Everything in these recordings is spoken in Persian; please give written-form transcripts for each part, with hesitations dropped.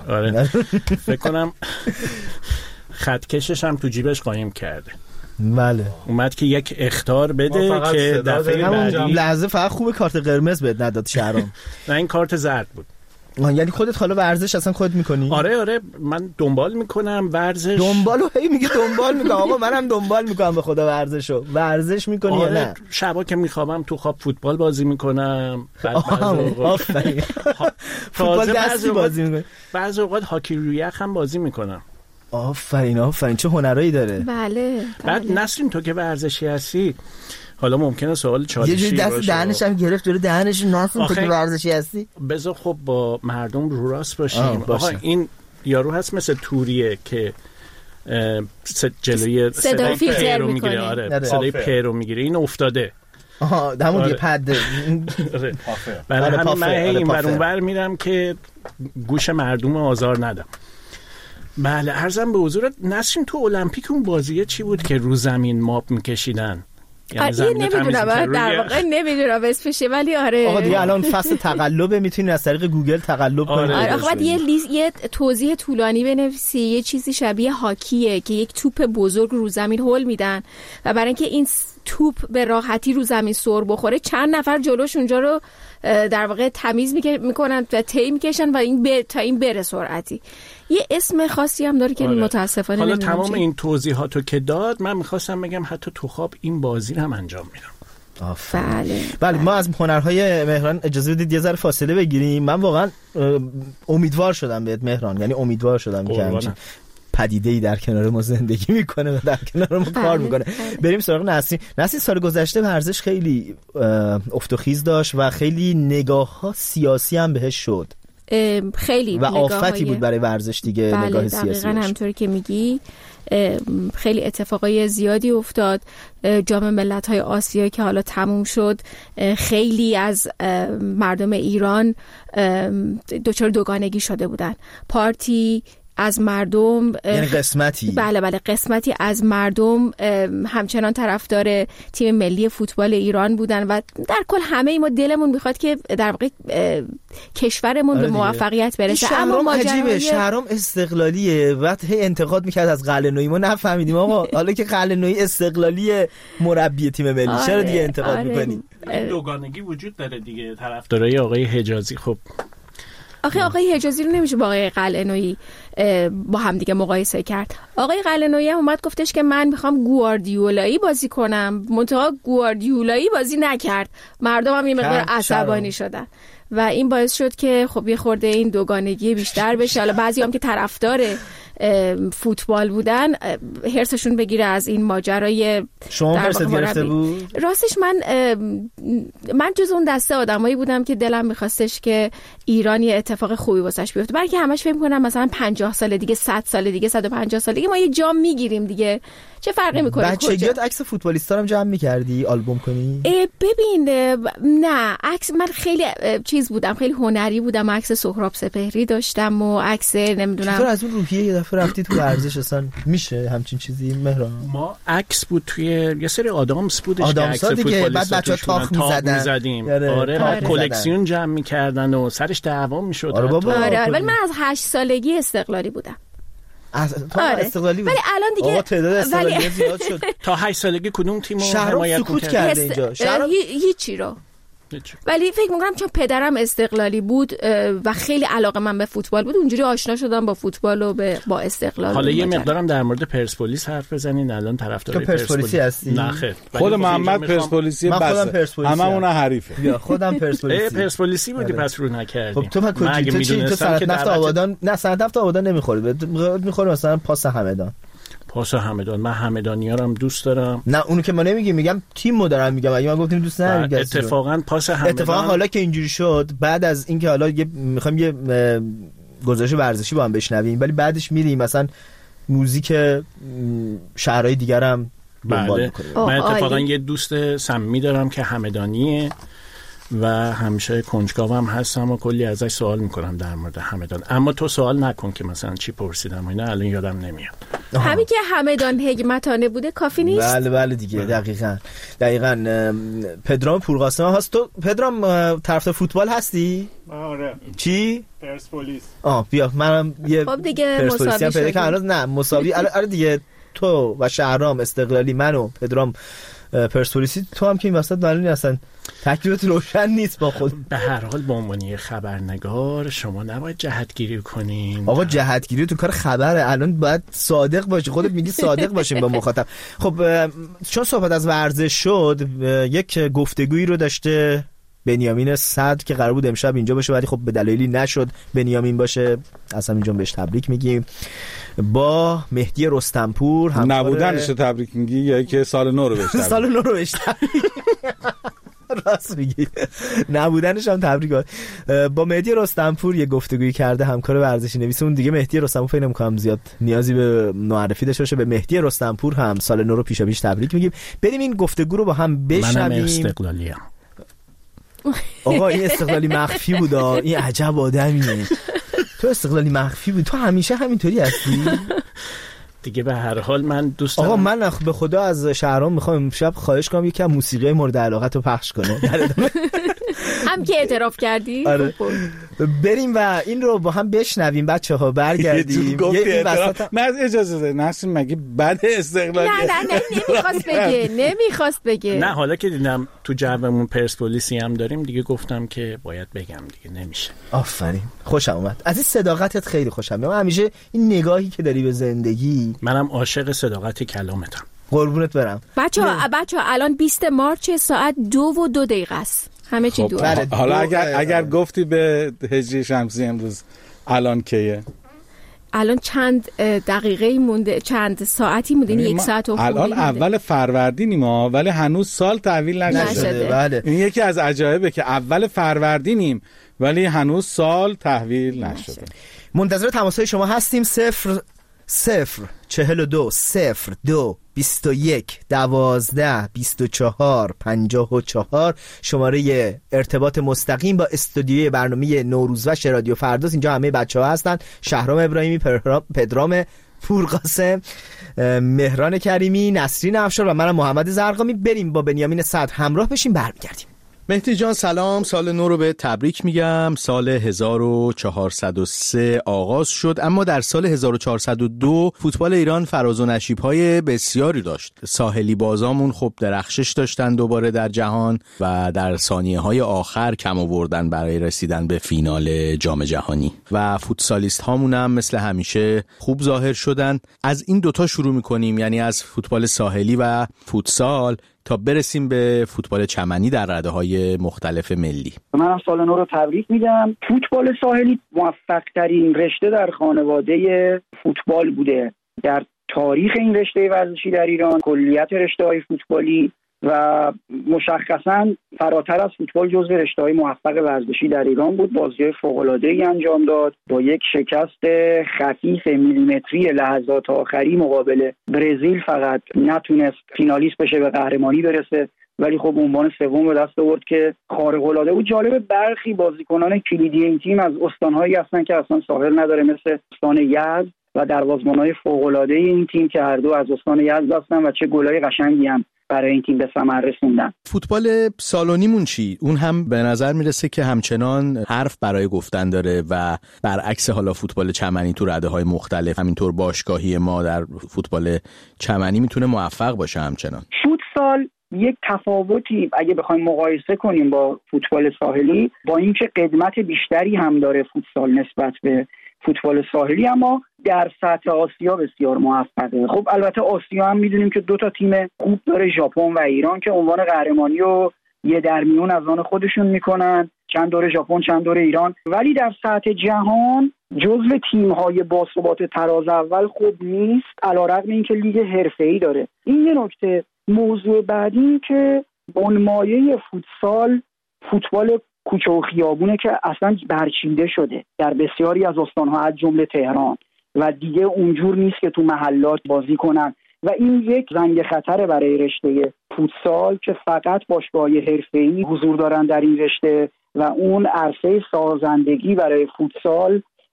آره فکر کنم خطکشش هم تو جیبش قایم کرده. بله اومد که یک اخطار بده که دفعه بعدی لحظه فقط خوب کارت قرمز بهت نداد شهرام. نه این کارت زرد بود. یعنی خودت حالا ورزش اصلا خودت میکنی؟ آره من دنبال میکنم ورزش. دنبالو هی میگه دنبال میکنم. آقا منم دنبال میکنم به خدا ورزشو. ورزش میکنی یا نه؟ شبا که میخوابم تو خواب فوتبال بازی میکنم. آفرین. فوتبال دستی بازی میکنی؟ بعضی اوقات هاکی روی یخ هم بازی میکنم. آفرین چه هنرایی داره. بله. بعد نسرین تو که ورزشی هستی، حالا ممکنه سوال چالشی باشه. یه جوری دست دهنش هم گرفت جلوی دهنش. نسرین تو که ورزشی هستی بذار خب با مردم رو راست باشیم. آقا این یارو هست مثل توریه که جلوی صدای پر رو میگیره. آره صدای پر رو میگیره. این افتاده. همون دیگه پده. برای همین من این ور اون ور میرم که گوش مردم آزار ندم. بله عرضم به حضورت نسرین تو المپیک اون بازیه چی بود که رو زمین ماپ میکشیدن؟ نمیدونم در واقع نمیدونم اسمشه ولی آره. آقا دیگه الان فصل تقلبه میتونین از طریق گوگل تقلب کنید. آقا بعد یه توضیح طولانی بنویسی. یه چیزی شبیه هاکیه که یک توپ بزرگ رو زمین هول میدن و برای اینکه این توپ به راحتی رو زمین سر بخوره چند نفر جلوش اونجا رو در واقع تمیز میکنن و طی میکشن و تا این بره سرعتی. یه اسم خاصی هم داره که متاسفانه حالا تمام این توضیحاتو که داد من میخواستم بگم حتی تو خواب این بازی هم انجام میدم. بله ما از هنرهای مهران اجازه بدید یه ذره فاصله بگیریم. من واقعا امیدوار شدم بهت مهران، یعنی امیدوار شدم که همچین پدیده‌ای در کنار ما زندگی میکنه و در کنار ما کار میکنه. بریم سراغ نسرین. سال گذشته ورزش خیلی افت و خیز داشت و خیلی نگاه‌ها سیاسی هم بهش شد. خیلی و آفتی بود برای ورزش دیگه. بله نگاه سیاسی دقیقاً همونطوری که میگی خیلی اتفاقای زیادی افتاد. جام ملت‌های آسیا که حالا تموم شد، خیلی از مردم ایران دچار دوگانگی شده بودن. پارتی از مردم، یعنی قسمتی بله قسمتی از مردم همچنان طرفدار تیم ملی فوتبال ایران بودن و در کل همه ما دلمون میخواد که در واقع کشورمون به موفقیت برسه. اما عجیبه شهرام استقلالیه و هی انتقاد میکرد از قلعه‌نویی. ما نفهمیدیم آقا حالا که قلعه‌نویی استقلالی مربی تیم ملی چرا دیگه انتقاد میکنی؟ دوگانگی وجود داره دیگه. طرفدارای آقای حجازی خب آقای حجازی رو نمیشه با آقای قلعه‌نویی با هم دیگه مقایسه کرد. آقای قلعه‌نویی هم اومد گفتش که من میخوام گواردیولایی بازی کنم، منتها گواردیولایی بازی نکرد. مردم هم یه مقدار عصبانی شدن و این باعث شد که خب یه خورده این دوگانگی بیشتر بشه. حالا بعضی هم که طرفدار فوتبال بودن هرسشون بگیره از این ماجرای. شما هرست گرفته بود؟ راستش من جز اون دسته آدمایی بودم که دلم میخواستش که ایران یه اتفاق خوبی واسش بیفته. برای که همش فکر می‌کنم مثلا 50 سال دیگه، 100 سال دیگه، 150 سال دیگه ما یه جام میگیریم دیگه، چه فرقی میکنه؟ بچگیات عکس فوتبالیستا رو جمع می‌کردی آلبوم کنی؟ ببین نه عکس، من خیلی چیز بودم، خیلی هنری بودم. عکس سهراب سپهری داشتم و عکس نمیدونم. چطور از اون روحیه یه دفعه رفتی تو ورزش؟ اصلا میشه همچین چیزی مهران؟ ما عکس بود توی یه سری آدامس بودش که عکس فوتبالیستا بعد بچه‌ها تاخ می‌زدن. آره بعد کلکسیون جمع می‌کردن و سرش دعوا می‌شد. آره ولی من از 8 سالگی استقلالی بودم. استقلالی بود. ولی الان دیگه تعداد استقلالی زیاد شد. تا 8 سالگی کدوم تیمو حمایت کرده اینجا؟ هیچی رو. ولی فکر می‌کنم چون پدرم استقلالی بود و خیلی علاقه من به فوتبال بود، اونجوری آشنا شدم با فوتبال و با استقلال. حالا یه مقدارم در مورد پرسپولیس حرف بزنین. الان طرفدار پرسپولیسی هستی؟ نه خیر. خود محمد پرسپولیسی بس. هممون حریفه. بیا خودم پرسپولیسی. پرسپولیسی بودی پس رو نکردی. خب تو تو صنعت نفت آبادان؟ نه صنعت نفت آبادان نمیخوری. میخوره مثلا پاس همدان. پاس همدان. من همدانی‌ها رو دوست دارم. نه اونو که ما نمیگیم، میگم تیمو دارم میگم. اگه ما گفتیم دوست ندارم اتفاقا پاس همدان. اتفاقا حالا که اینجوری شد، بعد از اینکه حالا میخوایم یه گزارش ورزشی با هم بشنویم، ولی بعدش میریم مثلا موزیک شهرهای دیگر هم دنبال میکنیم. من اتفاقا یه دوست صمیمی دارم که همدانیه و همیشه کنجکاوم هستم و کلی ازش سوال میکنم در مورد همدان. اما تو سوال نکن که مثلا چی پرسیدم و اینا، الان یادم نمیاد. همین که همدان حکمتانه بوده کافی نیست. بله دیگه دقیقاً پدرام پورقاسم هست. تو پدرام طرف فوتبال هستی؟ آره. چی؟ پرسپولیس. بیا منم یه خب دیگه پرسپولیسی هم پیدا کردم. نه مساوی. آره دیگه تو و شهرام استقلالی، من و پدرام پرسپولیسی، تو هم که این وسط معلومی هستن تکلیفت روشن نیست با خود. به هر حال به عنوان خبرنگار شما نباید جهتگیری کنین. آقا جهتگیری تو کار خبره، الان باید صادق باشی. خودت میگی صادق باشیم با مخاطب. خب چون صحبت از ورزش شد، یک گفتگویی رو داشته بنیامین صدر که قرار بود امشب اینجا باشه ولی خب به دلایلی نشد بنیامین باشه، اصلا اینجا بهش تبریک میگیم. با مهدی رستمپور نبودنش تبریک میگی یا که سال نو رو بهش تبریک؟ سال نو رو بهش تبریک. راست میگی، نبودنش هم تبریک. با مهدی رستمپور یه گفتگویی کرده، همکار ورزشی نویس اون دیگه. مهدی رستمپور فکر نمی‌کنم زیاد نیازی به معرفی داشته باشه. به مهدی رستمپور هم سال نو رو پیشاپیش تبریک میگیم. بریم این گفتگو رو با هم بشنویم. منم استقلالیم. آقا این استقلالی مخفی بود. این عجب آدمیه. تو استقلالی مخفی بود. تو همیشه همینطوری هستی دیگه. به هر حال من دوست دارم. آقا من به خدا از شهرام میخوام امشب خواهش کنم یکم موسیقی مورد علاقت رو پخش کنه. هم که اعتراف کردی. آره. بریم و این رو با هم بشنویم بچه‌ها. برگردیم. نه اجازه ده. نسیم مگه بعد استقلال نه نمیخواست بگه. نه حالا که دیدم تو جومون پرسپولیسی هم داریم دیگه گفتم که باید بگم دیگه، نمیشه. آفرین، خوشم اومد از این صداقتت، خیلی خوشم میاد. همیشه این نگاهی که داری به زندگی، منم عاشق صداقت کلامتم. قربونت برم. بچه‌ها الان 20 مارس ساعت 2:02 است. همه چی دو. حالا اگر گفتی به هجری شمسی امروز الان کیه؟ الان چند دقیقه مونده، چند ساعتی مونده، 1 ساعت و الان اول فروردینیم ما، ولی هنوز سال تحویل نشده. بله. این یکی از عجایبه که اول فروردینیم ولی هنوز سال تحویل نشده. منتظر تماس‌های شما هستیم. 042 02 21 12 24 54 شماره ارتباط مستقیم با استودیوی برنامه نوروزوش رادیو فرداست. اینجا همه بچه‌ها هستن: شهرام ابراهیمی، پدرام پورقاسم، مهران کریمی، نسرین افشار و منم محمد زرقامی. بریم با بنیامین صدر همراه بشیم، برمیگردیم. مهدی جان سلام، سال نو رو به تبریک میگم. سال 1403 آغاز شد، اما در سال 1402 فوتبال ایران فراز و نشیب‌های بسیاری داشت. ساحلی بازامون خب درخشش داشتن دوباره در جهان و در ثانیه‌های آخر کم آوردن برای رسیدن به فینال جام جهانی و فوتسالیست هامون هم مثل همیشه خوب ظاهر شدن. از این دوتا شروع میکنیم، یعنی از فوتبال ساحلی و فوتسال تا برسیم به فوتبال چمنی در رده‌های مختلف ملی. منم سال نو رو تبریک میگم. فوتبال ساحلی موفق ترین رشته در خانواده فوتبال بوده در تاریخ این رشته ورزشی در ایران. کلیت رشته‌های فوتبالی و مشخصاً فراتر از فوتبال جزو رشته‌های موفق ورزشی در ایران بود. بازی‌های فوق‌العاده‌ای انجام داد. با یک شکست خفیف میلیمتری لحظات آخری مقابل برزیل فقط نتونست فینالیست بشه، به قهرمانی برسه، ولی خب عنوان سوم به دست آورد که خارق‌العاده بود. جالب برخی بازیکنان کلیدی این تیم از استان‌هایی هستن که اصلا ساحل نداره، مثل استان یزد و دروازه‌بان‌های فوق‌العاده این تیم که هر دو از استان یزد هستن و چه گل‌های قشنگی هم برای این تیم به ثمر رسوندن. فوتبال سالونیمون چی؟ اون هم به نظر میرسه که همچنان حرف برای گفتن داره و برعکس حالا فوتبال چمنی تو رده‌های مختلف، همینطور باشگاهی ما در فوتبال چمنی میتونه موفق باشه همچنان. فوتسال یک تفاوتی اگه بخوایم مقایسه کنیم با فوتبال ساحلی، با اینکه قدمت بیشتری هم داره فوتسال نسبت به فوتبال ساحلی، اما در سطح آسیا بسیار موفقه. خب البته آسیا هم میدونیم که 2 تا تیم خوب داره، ژاپن و ایران، که عنوان قهرمانی رو یه در میون از آن خودشون میکنن، چند دوره ژاپن چند دوره ایران. ولی در سطح جهان جزو تیم‌های باثبات تراز اول خوب نیست، علیرغم اینکه لیگ حرفه‌ای داره. این یه نکته. موضوع بعدی این که بنمایه فوتسال فوتبال کوچه و خیابونه که اصلا برچیده شده در بسیاری از استان‌ها از جمله تهران و دیگه اونجور نیست که تو محلات بازی کنن و این یک زنگ خطره برای رشته فوتسال که فقط باشگاه‌های حرفه‌ای حضور دارن در این رشته و اون عرصه سازندگی برای فوتسال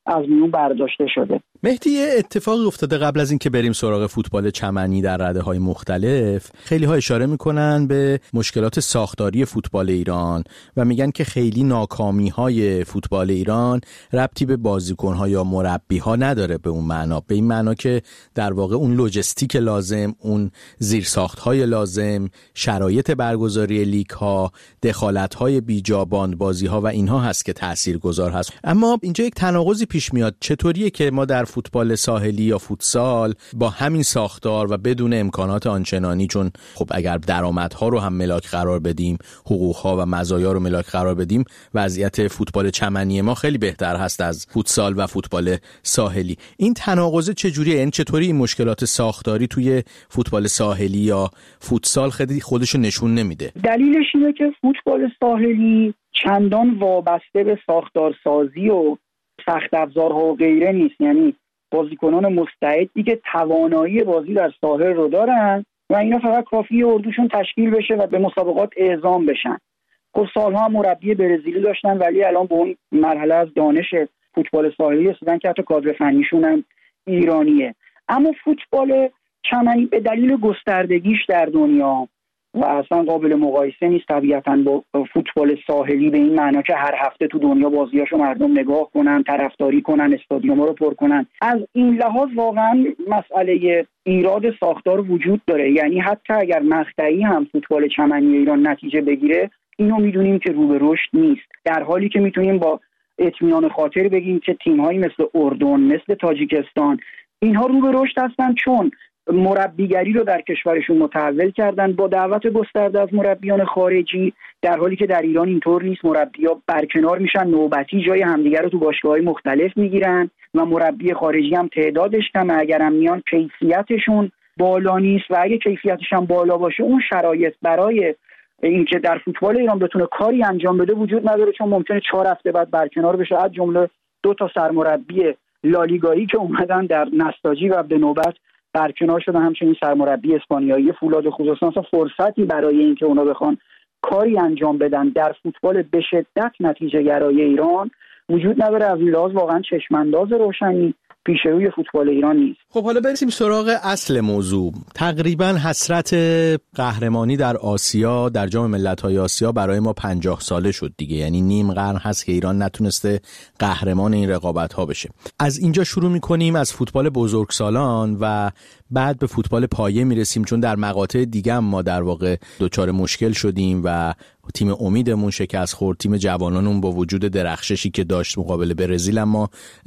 از میون برداشته شده. مهدی، اتفاقی افتاده قبل از این که بریم سراغ فوتبال چمنی در رده‌های مختلف. خیلی ها اشاره میکنن به مشکلات ساختاری فوتبال ایران و میگن که خیلی ناکامی‌های فوتبال ایران ربطی به بازیکن‌ها یا مربی‌ها نداره، به اون معنا، به این معنا که در واقع اون لوجستیک لازم، اون زیرساخت‌های لازم، شرایط برگزاری لیگ‌ها، دخالت‌های بیجابان بازی‌ها و اینها هست که تاثیرگذار هست. اما اینجا یک تناقضی پیش میاد. چطوریه که ما در فوتبال ساحلی یا فوتسال با همین ساختار و بدون امکانات آنچنانی، چون خب اگر درآمدها رو هم ملاک قرار بدیم، حقوقها و مزایا رو ملاک قرار بدیم، وضعیت فوتبال چمنی ما خیلی بهتر هست از فوتسال و فوتبال ساحلی. این تناقض چجوریه؟ این چطوری این مشکلات ساختاری توی فوتبال ساحلی یا فوتسال خیلی خودشو نشون نمیده؟ دلیلش اینه که فوتبال ساحلی چندان وابسته به ساختارسازی و سخت افزارها و غیره نیست. یعنی بازیکنان مستعدی که توانایی بازی در ساحل رو دارن و اینا فقط کافیه اردوشون تشکیل بشه و به مسابقات اعزام بشن. خب سالها هم مربی برزیلی داشتن ولی الان به اون مرحله از دانش فوتبال ساحلی رسیدن که حتی کادر فنیشون هم ایرانیه. اما فوتبال چمنی به دلیل گستردگیش در دنیا و اصلا قابل مقایسه نیست طبیعتاً با فوتبال ساحلی، به این معنا که هر هفته تو دنیا بازیاشو مردم نگاه کنن، طرفداری کنن، استادیوم‌ها رو پر کنن. از این لحاظ واقعاً مسئله ایراد ساختار وجود داره. یعنی حتی اگر مقطعی هم فوتبال چمنی ایران نتیجه بگیره، اینو میدونیم که رو به رشد نیست، در حالی که میتونیم با اطمینان خاطر بگیم که تیم‌هایی مثل اردن، مثل تاجیکستان، اینها رو به رشد هستن چون مربیگری رو در کشورشون متحول کردن با دعوت گسترده از مربیان خارجی، در حالی که در ایران اینطور نیست. مربی‌ها برکنار میشن، نوبتی جای همدیگر رو تو باشگاه‌های مختلف میگیرن و مربی خارجی هم تعدادش کمه، اگرم میان کیفیتشون بالا نیست و اگه کیفیتش هم بالا باشه اون شرایط برای اینکه در فوتبال ایران بتونه کاری انجام بده وجود نداره، چون ممکنه 4 هفته بعد برکنار بشه، از جمله 2 تا سرمربی لالیگایی که اومدن در نساجی و به نوبت برکنار شدن، همچنین سرمربی اسپانیایی فولاد خوزستان. اصلا فرصتی برای اینکه اونا بخوان کاری انجام بدن در فوتبال به شدت نتیجه گرای ایران وجود نداره. از این لحاظ واقعا چشمانداز روشنی پیش روی فوتبال ایران نیست. خب حالا برسیم سراغ اصل موضوع. تقریبا حسرت قهرمانی در آسیا، در جام ملت‌های آسیا برای ما 50 ساله شد دیگه. یعنی نیم قرن هست که ایران نتونسته قهرمان این رقابت‌ها بشه. از اینجا شروع می‌کنیم، از فوتبال بزرگسالان و بعد به فوتبال پایه میرسیم، چون در مقاطع دیگه هم ما در واقع دچار مشکل شدیم و تیم امیدمون شکست خورد. تیم جوانانمون با وجود درخششی که داشت مقابل برزیل اما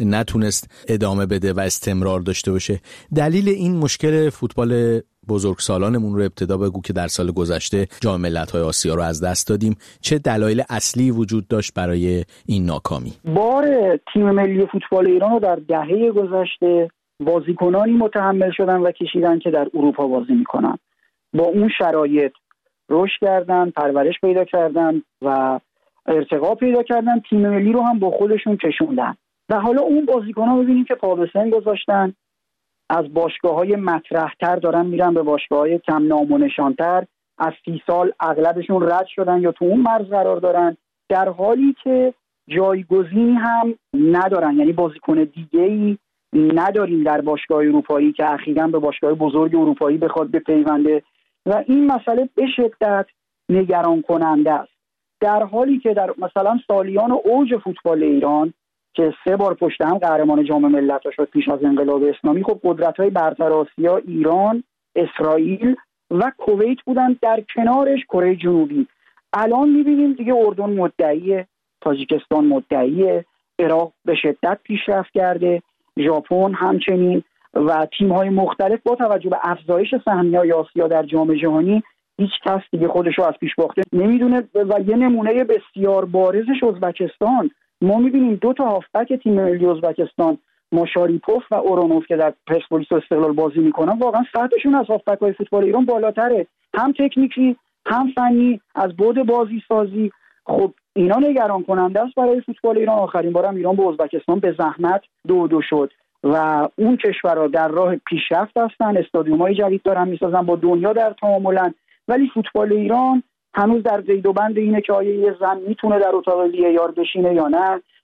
نتونست ادامه بده و استمرار داشته باشه. دلیل این مشکل فوتبال بزرگسالانمون رو ابتدا بگو که در سال گذشته جام ملت‌های آسیا رو از دست دادیم. چه دلایل اصلی وجود داشت برای این ناکامی؟ بار تیم ملی فوتبال ایران رو در دهه گذشته بازیکنانی متحمل شدن و کشیدن که در اروپا بازی میکنن. با اون شرایط رشد کردن، پرورش پیدا کردن و ارتقا پیدا کردن، تیم ملی رو هم با خودشون کشوندن و حالا اون بازیکن‌ها می‌بینیم که پا به سن گذاشتن، از باشگاه‌های مطرح‌تر دارن میرن به باشگاه‌های کم نام و نشان‌تر، از 30 سال اغلبشون رد شدن یا تو اون مرز قرار دارن، در حالی که جایگزینی هم ندارن. یعنی بازیکن دیگه‌ای نداریم در باشگاه اروپایی که اخیراً به باشگاه بزرگ اروپایی بخواد بپیونده و این مسئله به شدت نگران کننده است. در حالی که در مثلا سالیان اوج فوتبال ایران که 3 بار پشت هم قهرمان جام ملت‌ها شد پیش از انقلاب اسلامی، خب قدرت‌های برتر آسیا ایران، اسرائیل و کویت بودن، در کنارش کره جنوبی. الان می‌بینیم دیگه اردن مدعیه، تاجیکستان مدعیه، عراق به شدت پیشرفت کرده، ژاپن همچنین و تیم‌های مختلف با توجه به افزایش سهمیه‌های آسیا در جام جهانی هیچ کس دیگه خودشو از پیش باخته نمیدونه. و یه نمونه بسیار بارزش ازبکستان، ما می‌بینیم 2 تا هافبک تیم ملی ازبکستان، ماشاریپوف و اورونوف که در پرسپولیس و استقلال بازی میکنن، واقعا سطحشون از هافبک‌های فوتبال ایران بالاتره، هم تکنیکی هم فنی، از بعد بازی سازی. خب اینا نگران کننده است برای فوتبال ایران. آخرین بارم ایران با ازبکستان به زحمت 2-2 شد و اون کشورها در راه پیشرفت هستن، استادیوم‌های جدید دارن میسازن، با دنیا در تعاملن، ولی فوتبال ایران هنوز در قید و بند اینه که آیا یه زن میتونه در اتاق وی‌آر بشینه یا نه،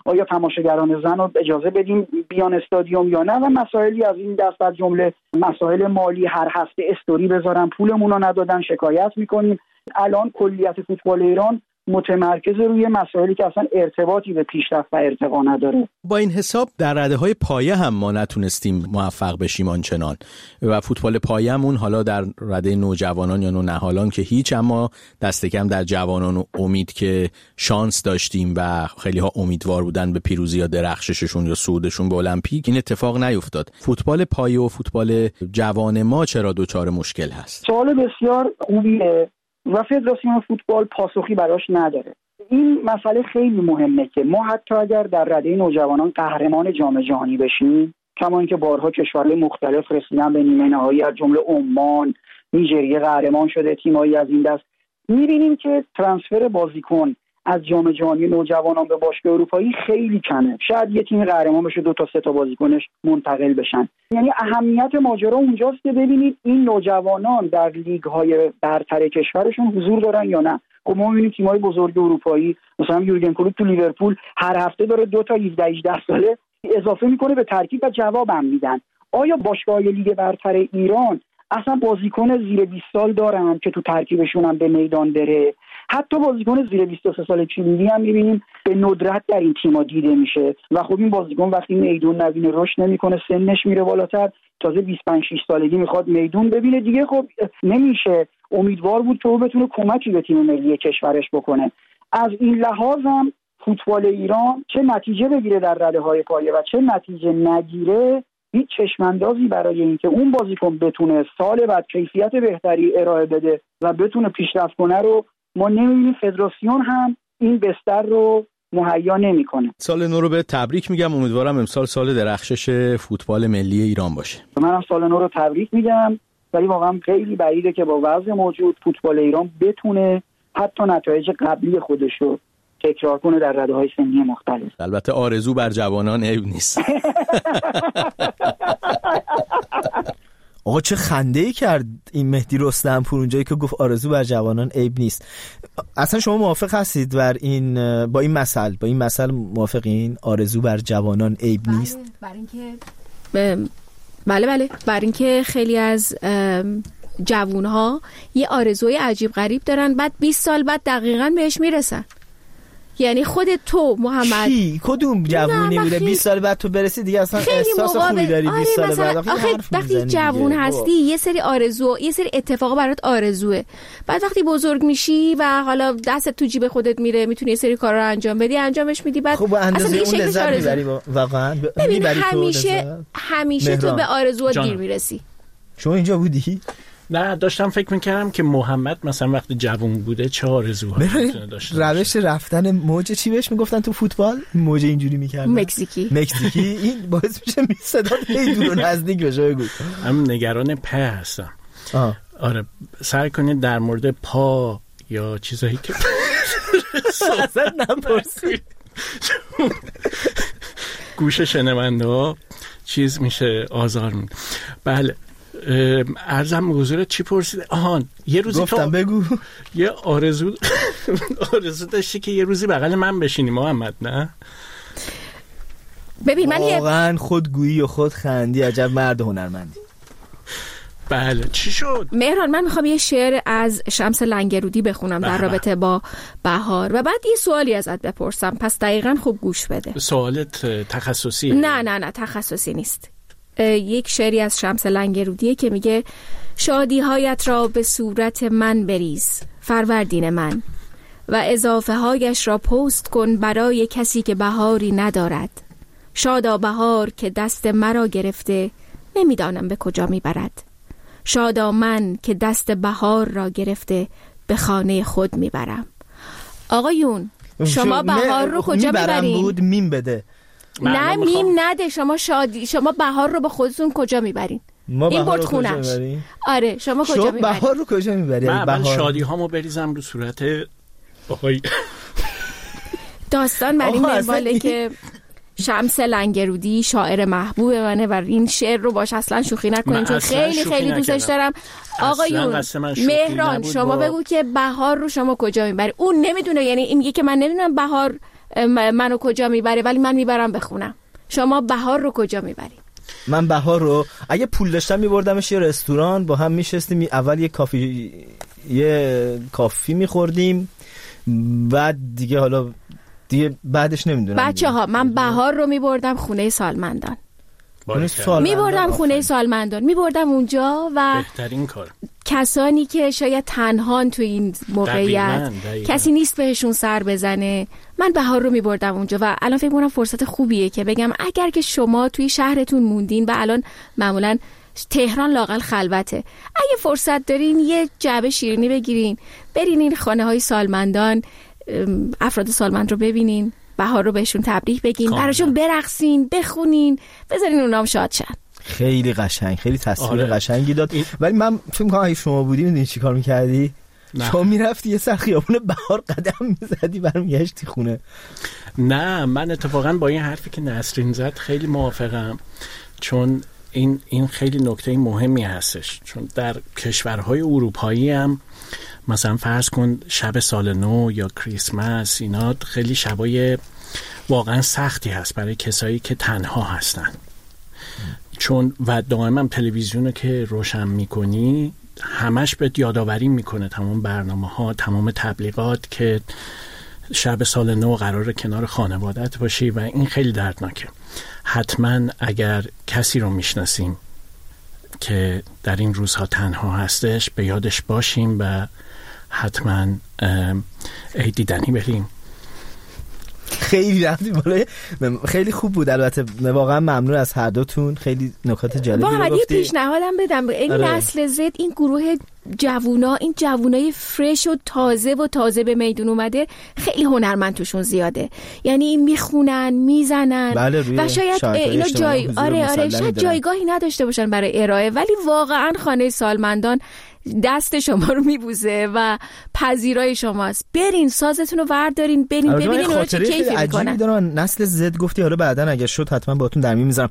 آیا تماشاگران زن رو اجازه بدیم بیان استادیوم یا نه و مسائلی از این دست، از جمله مسائل مالی. هر هفته استوری بذارن پولمون رو ندادن شکایت میکنیم. الان کلیت فوتبال ایران متمرکز روی مسائلی که اصلا ارتباطی به پیشرفت و ارتقا نداره. با این حساب در رده‌های پایه هم ما نتونستیم موفق بشیم آنچنان و فوتبال پایه‌مون حالا در رده نوجوانان یا نوجوانان که هیچ، اما دست کم در جوانان و امید که شانس داشتیم و خیلی ها امیدوار بودن به پیروزی یا درخشششون یا صعودشون به المپیک، این اتفاق نیفتاد. فوتبال پایه و فوتبال جوان ما چرا دچار مشکل هست؟ سوال بسیار خوبیه و فدراسیون فوتبال پاسخی براش نداره. این مسئله خیلی مهمه که ما حتی اگر در رده نوجوانان قهرمان جام جهانی بشیم، کما اینکه بارها کشورهای مختلف رسیدن به نیمه نهایی، از جمله عمان، نیجریه قهرمان شده، تیمایی از این دست، می‌بینیم که ترانسفر بازیکن از جام جهانی نوجوانان به باشگاه اروپایی خیلی کمه. شاید یه تیم قهرمان بشه 2 تا 3 تا بازیکنش منتقل بشن. یعنی اهمیت ماجرا اونجاست که ببینید این نوجوانان در لیگ‌های برتر کشورشون حضور دارن یا نه. خب ما می‌بینیم تیم‌های بزرگ اروپایی مثلا یورگن کلوپ تو لیورپول هر هفته داره 2 تا 17-18 ساله اضافه میکنه به ترکیب و جوابم میدن. آیا باشگاه‌های لیگ برتر ایران اصلا بازیکن زیر 20 سال دارن که تو ترکیبشون هم به میدان بره؟ حتی بازیکن زیر 23 سال کلیدی هم می‌بینیم به ندرت در این تیم‌ها دیده میشه و خب این بازیکن وقتی میدون نبینه رشد نمی‌کنه، سنش میره بالاتر، تازه 25-6 سالگی میخواد میدون ببینه دیگه، خب نمیشه. امیدوار بود تو بتونه کمکی به تیم ملی کشورش بکنه. از این لحاظ هم فوتبال ایران چه نتیجه بگیره در رده‌های پایه و چه نتیجه نگیره، هیچ چشماندازی برای اینکه اون بازیکن بتونه سال بعد کیفیت بهتری ارائه بده و بتونه پیشرفت کنه رو ما نمی‌بینیم. فدراسیون هم این بستر رو مهیا نمی‌کنه. سال نو رو به تبریک میگم. امیدوارم امسال سال درخشش فوتبال ملی ایران باشه. منم سال نو رو تبریک میگم، ولی واقعا خیلی بعیده که با وضع موجود فوتبال ایران بتونه حتی نتایج قبلی خودش رو تکرار کنه در رده‌های سنی مختلف. البته آرزو بر جوانان عیب نیست. آقا چه خنده‌ای کرد این مهدی رستمپور اونجایی که گفت آرزو بر جوانان عیب نیست. اصلا شما موافق هستید با این مثل موافقین؟ آرزو بر جوانان عیب نیست؟ بله برای اینکه خیلی از جوانها یه آرزوی عجیب غریب دارن، بعد 20 سال بعد دقیقاً بهش میرسن. یعنی خودت تو محمد کدوم جوونی میره 20 سال بعد تو برسی دیگه اصلا احساس خوبی داری 20 سال بعد. وقتی جوون هستی یه سری آرزو، یه سری اتفاقا برات آرزوه، بعد وقتی بزرگ میشی و حالا دستت تو جیب خودت میره، میتونی یه سری کارا رو انجام بدی، انجامش میدی، بعد خب اندازه اون لذت میبری واقعا. ببین همیشه تو به آرزوات دیر میرسی. شما اینجا بودی؟ نه، داشتم فکر میکردم که محمد مثلا وقتی جوان بوده چه آرزوهایی میتونه داشته باشه. روش رفتن موج چی بهش میگفتن تو فوتبال؟ موج اینجوری میکردن. مکزیکی این باعث میشه صدا خیلی دور و نزدیک بشه. بگو. من نگران هستم. آره، سعی کنید در مورد پا یا چیزایی که اصلا نپرسید گوش شنونده ها چیز میشه، آزار میده. بله، عرضم حضورت چی پرسیده؟ یه روزی گفتم بگو. یه آرزو داشتی که یه روزی بغل من بشینی محمد، نه؟ ببین من واقعا خودگویی و خود خندی، عجب مرد هنرمندی. بله، چی شد؟ مهران، من میخوام یه شعر از شمس لنگرودی بخونم در رابطه با بهار و بعد یه سوالی ازت بپرسم، پس دقیقاً خوب گوش بده. سوالت تخصصیه؟ نه تخصصی نیست. یک شعری از شمس لنگرودیه که میگه: شادی هایت را به صورت من بریز فروردین من، و اضافه هایش را پست کن برای کسی که بهاری ندارد. شادا بهار که دست مرا گرفته نمیدانم به کجا میبرد. شادا من که دست بهار را گرفته به خانه خود میبرم. آقایون شما بهار رو کجا میبرین؟ بود میم بده. نه میم نده. شما بهار رو با خودتون کجا میبرین؟ این برد خونش. آره، شما کجا میبرین؟ بهار رو کجا میبرین؟ من شادی هامو بریزم رو صورت آقای داستان برای این منواله که شمس لنگرودی شاعر محبوب منه و این شعر رو باش اصلا شوخی نکنیم چون خیلی دوستش دارم. آقایون مهران شما بگو که بهار رو شما کجا میبری؟ اون نمیدونه، یعنی این میگه که من نمیدونم بهار منو کجا میبره، ولی من میبرم بخونم. شما بهار رو کجا میبری؟ من بهار رو اگه پول داشتم میبردمش یه رستوران، با هم میشستیم، اول یه کافی میخوردیم، بعد دیگه حالا دیگه بعدش نمیدونم. بچه‌ها من بهار رو میبردم خونه سالمندان. میبردم خونه سالمندان، میبردم اونجا و بهترین کار. کسانی که شاید تنهان تو این موقعیت دقیقاً. کسی نیست بهشون سر بزنه، من بهار رو میبردم اونجا. و الان فکر می‌کنم فرصت خوبیه که بگم اگر که شما توی شهرتون موندین و الان معمولاً تهران لااقل خلوته، اگه فرصت دارین یه جعبه شیرینی بگیرین، برین این خانه‌های سالمندان، افراد سالمند رو ببینین، بهار رو بهشون تبریک بگین، براشون برقصین، بخونین، بذارین اونام شاد شن. خیلی قشنگ، خیلی تصویر قشنگی داد. ولی من فکر می‌کنم اگه شما بودی می‌دونی چیکار می‌کردی؟ شما میرفتی یه سر خیابون بهار قدم می‌زدی برمیگشتی خونه. نه، من اتفاقا با این حرفی که نسرین زد خیلی موافقم، چون این خیلی نکته مهمی هستش. چون در کشورهای اروپایی هم مثلا فرض کن شب سال نو یا کریسمس، اینا خیلی شبای واقعا سختی هست برای کسایی که تنها هستن. چون و دائما تلویزیون که روشن میکنی همش بهت یادآوری میکنه، تمام برنامه‌ها، تمام تبلیغات، که شب سال نو قراره کنار خانوادت باشی و این خیلی دردناکه. حتما اگر کسی رو میشناسیم که در این روزها تنها هستش به یادش باشیم و حتما عید دیدنی بریم. خیلی رفتیم بالای، خیلی خوب بود. البته واقعا ممنون از هر دوتون، خیلی نکات جالبی رو گفتید. یه پیشنهادم بدم، این نسل زد، این گروه جوونا، این جوونای فرش و تازه به میدون اومده، خیلی هنرمند توشون زیاده. یعنی این میخونن، میزنن، بله، و شاید اینا شاید جایگاهی نداشته باشن برای ارائه، ولی واقعا خانه سالمندان دست شما رو میبوزه و پذیرای شماست. برین سازتون رو وردارین، برین ببینین اونا چه کیفی میکنن. دارن. نسل زد گفتی، حالا بعدن اگه شد حتما باهاتون در میون میذارم.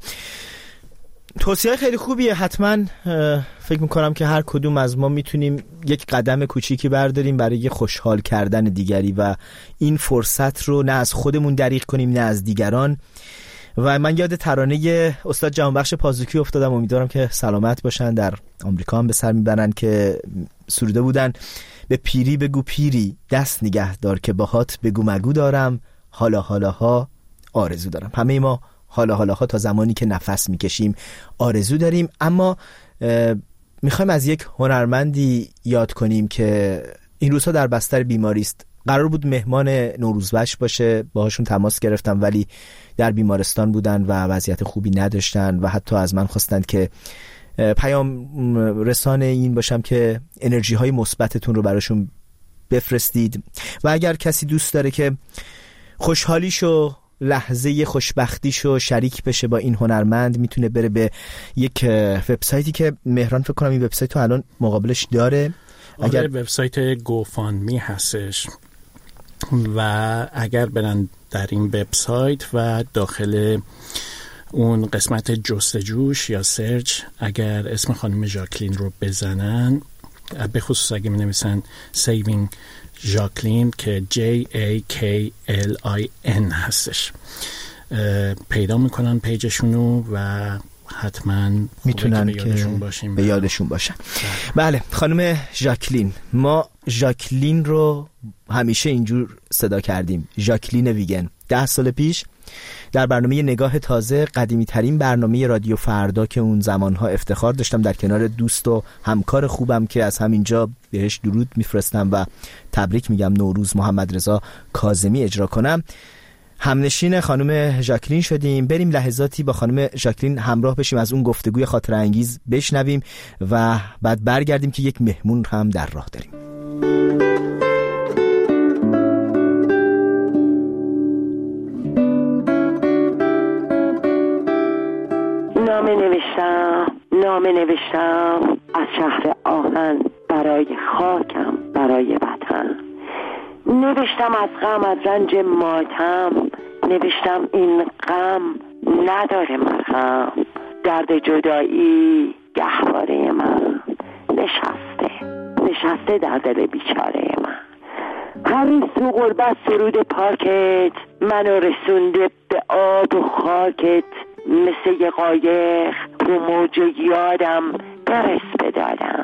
توصیه خیلی خوبیه. حتما فکر میکنم که هر کدوم از ما میتونیم یک قدم کوچیکی برداریم برای خوشحال کردن دیگری و این فرصت رو نه از خودمون دریغ کنیم نه از دیگران. و من یاد ترانه استاد جهانبخش پازوکی افتادم، امیدوارم که سلامت باشن، در آمریکا هم به سر میبرن، که سروده بودن: به پیری بگو پیری دست نگه دار، که باهات بگو مگو دارم، حالا حالاها آرزو دارم. همه ما حالا حالاها تا زمانی که نفس میکشیم آرزو داریم. اما میخوایم از یک هنرمندی یاد کنیم که این روزها در بستر بیماری است. قرار بود مهمان نوروزبش باشه، باهاشون تماس گرفتم ولی در بیمارستان بودن و وضعیت خوبی نداشتن و حتی از من خواستند که پیام رسانه این باشم که انرژی های مثبتتون رو براشون بفرستید. و اگر کسی دوست داره که خوشحالیشو، لحظه خوشبختیشو شریک بشه با این هنرمند، میتونه بره به یک وبسایتی که مهران فکر کنم این وبسایت رو الان مقابلش داره. اگر وبسایت گوفاندمی هستش و اگر برن در این وبسایت و داخل اون قسمت جستجوش یا سرچ اگر اسم خانم ژاکلین رو بزنن، به خصوص اگه می-نویسن Saving ژاکلین که JAKLIN هستش، پیدا میکنن پیجشونو و حتما میتونن که به یادشون باشن. بله، خانم ژاکلین. ما ژاکلین رو همیشه اینجور صدا کردیم، ژاکلین ویگن. 10 سال پیش در برنامه نگاه تازه، قدیمی ترین برنامه رادیو فردا که اون زمانها افتخار داشتم در کنار دوست و همکار خوبم که از همینجا بهش درود میفرستم و تبریک میگم، نوروز، محمد رضا کاظمی اجرا کنم، همنشین خانم ژاکلین شدیم. بریم لحظاتی با خانم ژاکلین همراه بشیم، از اون گفتگوی خاطر انگیز بشنویم و بعد برگردیم که یک مهمون هم در راه داریم. نامه نوشتم از شهر آهن برای خاکم، برای وطن. نوشتم از غم، از رنج ماتم، نوشتم این غم نداره مرهم. درد جدایی گهواره من نشسته در دل بیچاره من. هر روز تو غربت سرود پاکت منو رسونده به آب و خاکت، مثل یه قایق رو موج یادم برس بدادم.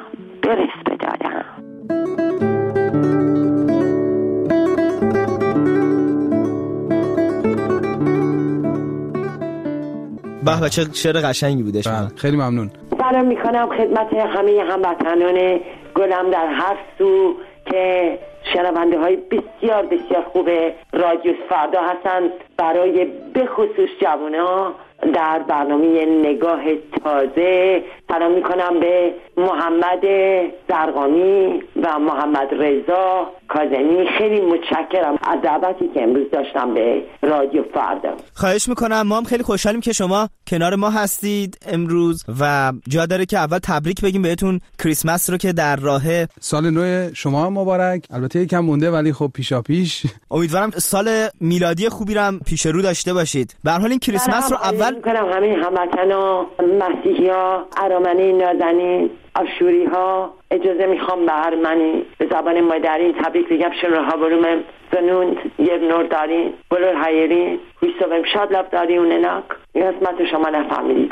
به چه شعر قشنگی بودش. خیلی ممنون. سلام میکنم خدمت همه هموطنان گلم در هر سو که شنونده های بسیار بسیار خوب رادیو فردا هستند. برای بخصوص جوانان در برنامه نگاه تازه سلام میکنم به محمد زرقامی و محمد رضا کاظمی. خیلی متشکرم از دعوتی که امروز داشتم به رادیو فردا. خواهش میکنم. ما هم خیلی خوشحالیم که شما کنار ما هستید امروز و جا داره که اول تبریک بگیم بهتون کریسمس رو که در راهه. سال نو شما مبارک. البته یکم مونده ولی خب پیشا پیش امیدوارم سال میلادی خوبی رو هم پیش رو داشته باشید. به هر حال این کریسمس رو اول میکنم همه هموطنا، مسیحی‌ها، ارامنه نازنین، آشوری‌ها، اجازه میخوام به ارمنی به زبان مادری تبریک بگم. شنوها برومم زنوند یه نور دارین بلور هایرین ویستویم شاد لب داری اونناک. این قسمت شما نفهمیدید.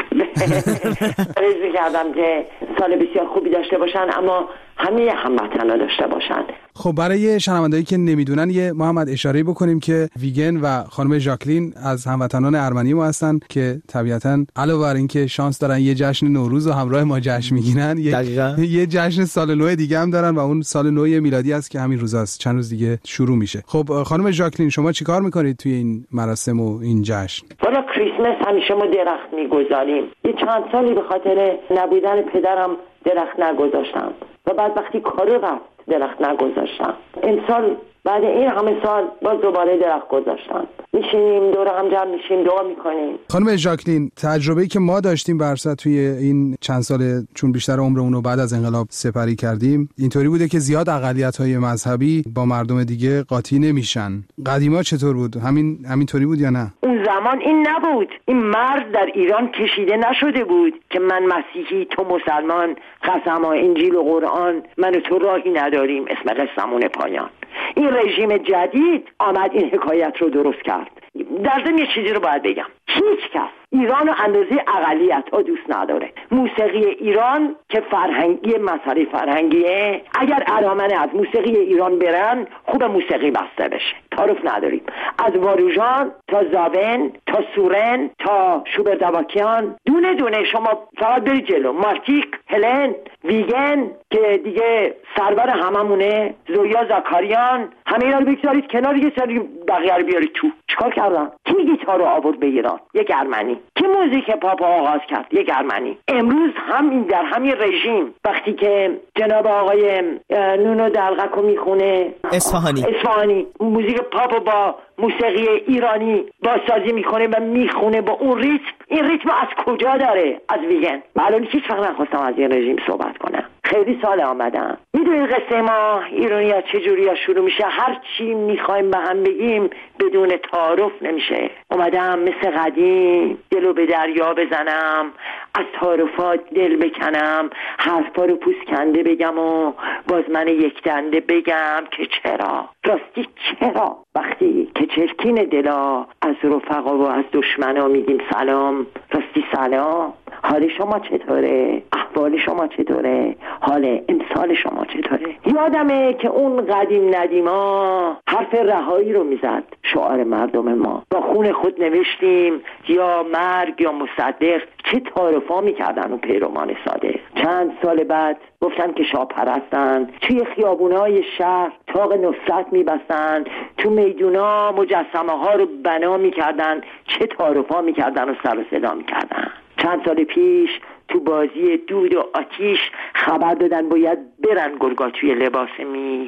رزمی کردم که سال بسیار خوبی داشته باشن، اما همه هموطنا داشته باشن. خب برای شنوندهایی که نمیدونن یه محمد اشاره بکنیم که ویگن و خانم ژاکلین از هموطنان ارمنی ما هستن که طبیعتاً علاوه بر این که شانس دارن یه جشن نوروز رو همراه ما جشن میگیرن، یه جشن سال نو دیگه هم دارن و اون سال نو میلادی است که همین روزاست، چند روز دیگه شروع میشه. خب خانم ژاکلین شما چیکار میکنید توی این مراسم و این جشن؟ والا کریسمس همیشه ما درخت میگذاریم. یه چند سالی به خاطر نبودن پدرم درخت نگذاشتم و بعد وقتی کارو رفت درخت نگذاشتم. امسال بعد این همه سال باز دوباره درخت گذاشتم. میشینیم دور هم جمع میشیم دعا میکنیم. خانم ژاکلین تجربه‌ای که ما داشتیم برسا توی این چند سال چون بیشتر عمرمون رو بعد از انقلاب سپری کردیم اینطوری بوده که زیاد اقلیت‌های مذهبی با مردم دیگه قاطی نمیشن. قدیما چطور بود؟ همینطوری بود یا نه؟ اون زمان این نبود. این مرز در ایران کشیده نشده بود که من مسیحی تو مسلمان، قسم انجیل و قرآن من و تو راهی نداریم اسم قسمون پایان. این رژیم جدید آمد این حکایت رو درست کرد. در ضمن یه چیزی رو باید بگم، هیچ کس ایران و اندازه اقلیت ها دوست نداره. موسیقی ایران که فرهنگی مسئله فرهنگیه، اگر ارامن از موسیقی ایران برن خوب موسیقی بسته بشه، تعارف نداریم. از واروژان تا زاون تا سورن تا شوبردواکیان دونه دونه شما فقط برید جلو. مارتیک، هلن، ویگن که دیگه سرور هممونه، زویا زاکاریان، همه اینا رو بگذارید کنار، دیگه سری بقیه رو بیارید تو. چیکار کردن؟ کی گیتار رو آورد به ایران؟ یک ارمنی. کی موزیک پاپ آغاز کرد؟ یک ارمنی. امروز همین در همین رژیم وقتی که جناب آقای نونو دلغکو میخونه اصفهانی موزیک پاپ با موسیقی ایرانی بازسازی میکنه و میخونه با اون ریتم، این ریتم از کجا داره؟ از ویگن. معلومه هیچ وقت نخواستم از این رژیم صحبت کنم. خیلی سال آمدم. میدونید قصه ما ایرانی از چجوری شروع میشه؟ هر چی میخوایم به هم بگیم بدون تعارف نمیشه. اومدم مثل قدیم دلو به دریا بزنم، از تعارفات دل بکنم، حرفا رو پوست کنده بگم و باز من یک دنده بگم که چرا؟ راستی چرا؟ وقتی که چرکین دلا از رفقا و از دشمنا میگیم سلام، راستی سلام، حال شما چطوره؟ احوال شما چطوره؟ حال امسال شما چطوره؟ یادمه که اون قدیم ندیما حرف رهایی رو میزد شعار مردم ما. با خون خود نوشتیم یا مرگ یا مصدق. چه تعارفا میکردن اون پیروان صادق. چند سال بعد گفتن که شاه پرستن، توی خیابونای شهر طاق نصرت میبستن، تو میدونا مجسمه ها رو بنا میکردن، چه تعارفا میکردن و سر و صدا میکردن. چند سال پیش تو بازی دود و آتیش خبر دادن باید برن گرگا توی لباس میش.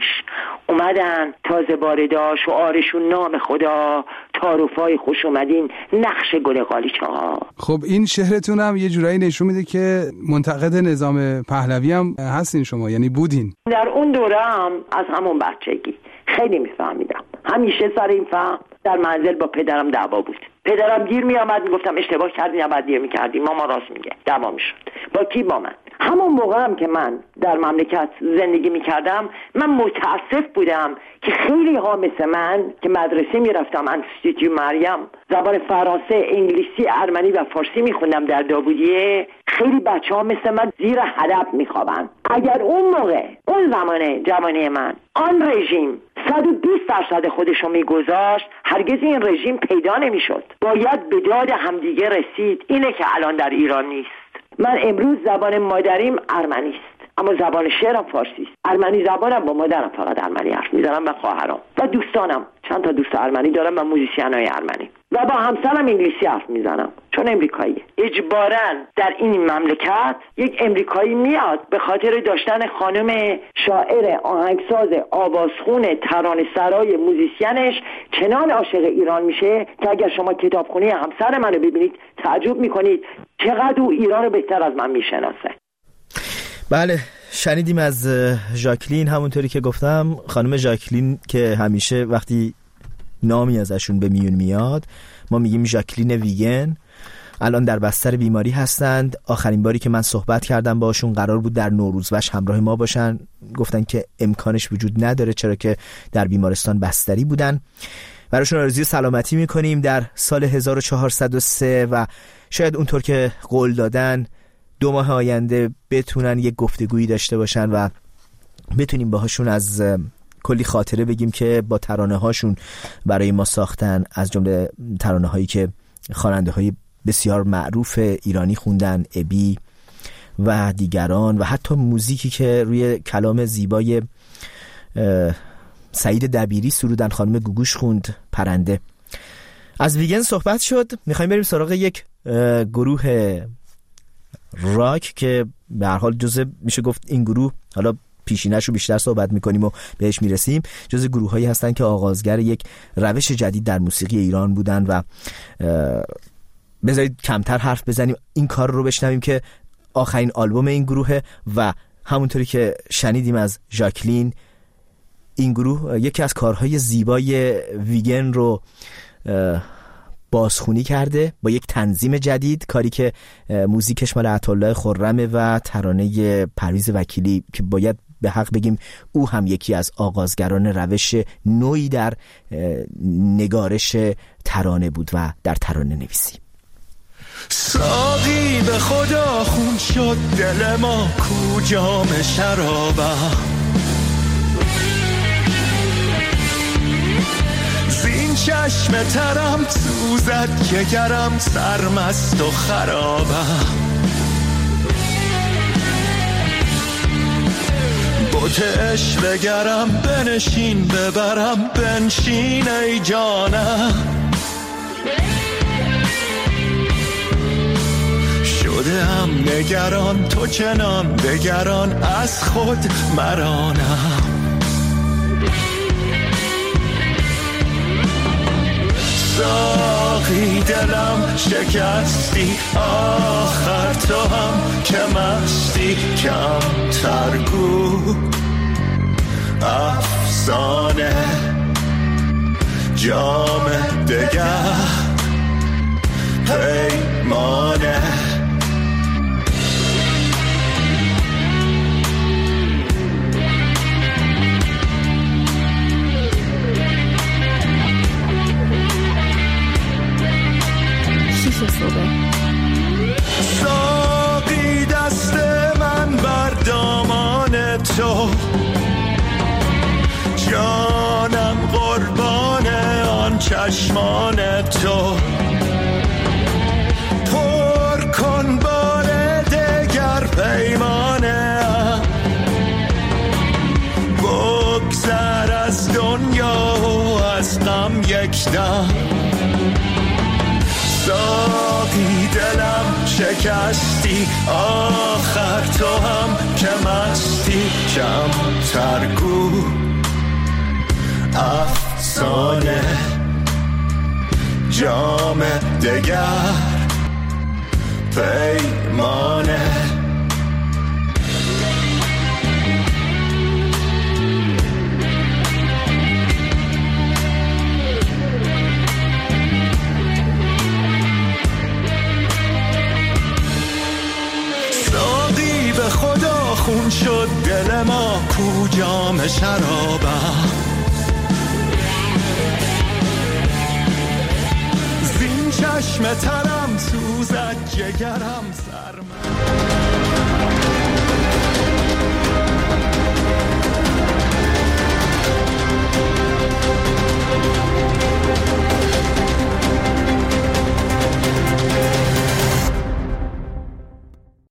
اومدن تازه واردا، شعارشون نام خدا، تعارفای خوش اومدین، نقش گل قالیچه ها. خب این شعرتون هم یه جورایی نشون میده که منتقد نظام پهلوی هم هستین شما، یعنی بودین. در اون دوره هم از همون بچگی خیلی میفهمیدم. همیشه سر این فهم در منزل با پدرم دعوا بود. پدرم دیر می آمد، میگفتم اشتباه کردین یا بعد دیر میکردیم. ماما راست میگه، دعوا میشد. با کی؟ با من. همون موقع هم که من در مملکت زندگی میکردم من متاسف بودم که خیلی ها مثل من که مدرسه میرفتم انستیتو مریم، زبان فرانسه، انگلیسی، ارمنی و فارسی میخوندم در داوودیه، خیلی بچه ها مثل من زیر حلب میخوابن. اگر اون موقع اون زمان جوانی من آن رژیم 120% خودشو میگذاشت هرگز این رژیم پیدا نمیشد. باید به داد همدیگه رسید. اینه که الان در ایران نیست. من امروز زبان مادریم ارمنی است، اما زبان شعرم فارسی است. ارمنی زبانم، با مادرم فقط ارمنی حرف میزنم و خواهرام و دوستانم، چند تا دوست ارمنی دارم و موزیسینای ارمنی، و با همسرم انگلیسی حرف میزنم چون امریکایی. اجباراً در این مملکت یک امریکایی میاد به خاطر داشتن خانم شاعر، آهنگساز، آوازخون، ترانه‌سرای، موزیسینش چنان عاشق ایران میشه که اگر شما کتابخونه همسر منو ببینید تعجب میکنید چقدر او ایران رو بهتر از من میشناسه. بله، شنیدیم از ژاکلین. همونطوری که گفتم خانم ژاکلین که همیشه وقتی نامی ازشون به میون میاد ما میگیم ژاکلین ویگن. الان در بستر بیماری هستند. آخرین باری که من صحبت کردم باشون قرار بود در نوروزوش همراه ما باشن، گفتن که امکانش وجود نداره چرا که در بیمارستان بستری بودن. براشون آرزوی سلامتی میکنیم در سال 1403 و شاید اونطور که قول دادن 2 ماه آینده بتونن یک گفتگویی داشته باشن و بتونیم باهاشون از کلی خاطره بگیم که با ترانه هاشون برای ما ساختن، از جمله ترانه هایی که خواننده های بسیار معروف ایرانی خوندن، ابی و دیگران، و حتی موزیکی که روی کلام زیبای سعید دبیری سرودن، خانم گوگوش خوند، پرنده. از ویگن صحبت شد، میخوایم بریم سراغ یک گروه راک که به هر حال جزء میشه گفت این گروه، حالا پیشینش رو بیشتر صحبت میکنیم و بهش میرسیم، جزء گروه هایی هستن که آغازگر یک روش جدید در موسیقی ایران بودن و بذارید کمتر حرف بزنیم، این کار رو بشنویم که آخرین آلبوم این گروه و همونطوری که شنیدیم از ژاکلین، این گروه یکی از کارهای زیبای ویگن رو بازخونی کرده با یک تنظیم جدید، کاری که موزیکش مال عطاالله خرمه و ترانه پرویز وکیلی که باید به حق بگیم او هم یکی از آغازگران روش نوعی در نگارش ترانه بود و در ترانه نویسی. ساقی به خدا خون شد دل ما، کو جام شرابم، زین چشم ترم سوزد که گرم، سرمست و خرابم، بوت عشق بگرم، بنشین ببرم، بنشین ای جانم، شده هم نگران تو چنان دگران، از خود مرانم، ساقی دلم شکستی، آخر تو هم که مستی، کم ترگو افسانه، جام دگر پیمانه، ساقی دست من بر دامان تو، جانم قربان آن چشمان تو، پر کن بار دگر پیمانه، بگذر از دنیا و از غم یک دم، ساقی دلم شکستی، آخر تو هم که مستی، کم ترگو افسانه، جام دگر پیمانه. خون شد دل ما کو جام شرابم زین چشم ترم سوزد جگرم